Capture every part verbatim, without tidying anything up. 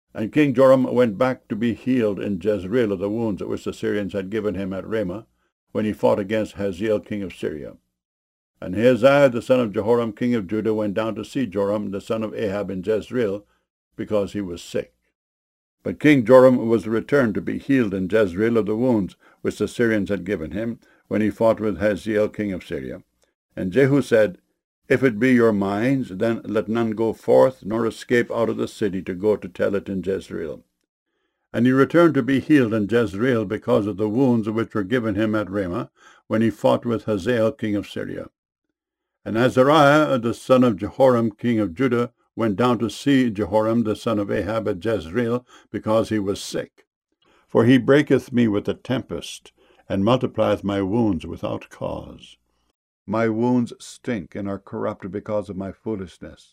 And King Joram went back to be healed in Jezreel of the wounds which the Syrians had given him at Ramah, when he fought against Hazael king of Syria. And Ahaziah the son of Jehoram king of Judah went down to see Joram the son of Ahab in Jezreel, because he was sick. But King Joram was returned to be healed in Jezreel of the wounds which the Syrians had given him, when he fought with Hazael king of Syria. And Jehu said, If it be your minds, then let none go forth, nor escape out of the city to go to tell it in Jezreel. And he returned to be healed in Jezreel because of the wounds which were given him at Ramah, when he fought with Hazael king of Syria. And Azariah the son of Jehoram king of Judah went down to see Jehoram the son of Ahab at Jezreel, because he was sick. For he breaketh me with a tempest, and multiplieth my wounds without cause. My wounds stink and are corrupted because of my foolishness.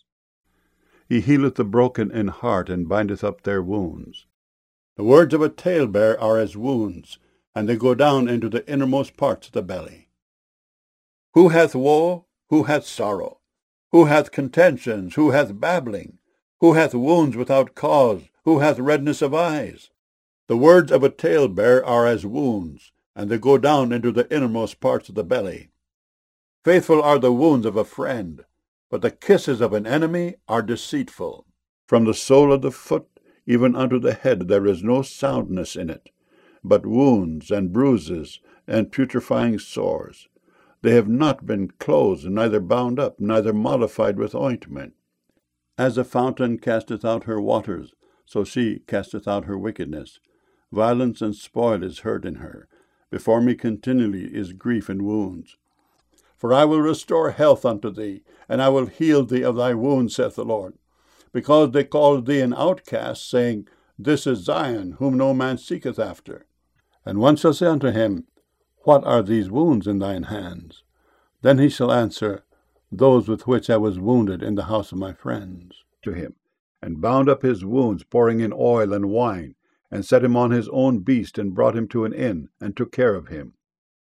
He healeth the broken in heart, and bindeth up their wounds. The words of a talebearer are as wounds, and they go down into the innermost parts of the belly. Who hath woe? Who hath sorrow? Who hath contentions? Who hath babbling? Who hath wounds without cause? Who hath redness of eyes? The words of a talebearer are as wounds, and they go down into the innermost parts of the belly. Faithful are the wounds of a friend, but the kisses of an enemy are deceitful. From the sole of the foot even unto the head there is no soundness in it, but wounds and bruises and putrefying sores. They have not been closed, neither bound up, neither mollified with ointment. As a fountain casteth out her waters, so she casteth out her wickedness. Violence and spoil is heard in her. Before me continually is grief and wounds. For I will restore health unto thee, and I will heal thee of thy wounds, saith the Lord. Because they called thee an outcast, saying, This is Zion, whom no man seeketh after. And one shall say unto him, What are these wounds in thine hands? Then he shall answer, Those with which I was wounded in the house of my friends, to him, and bound up his wounds, pouring in oil and wine, and set him on his own beast, and brought him to an inn, and took care of him.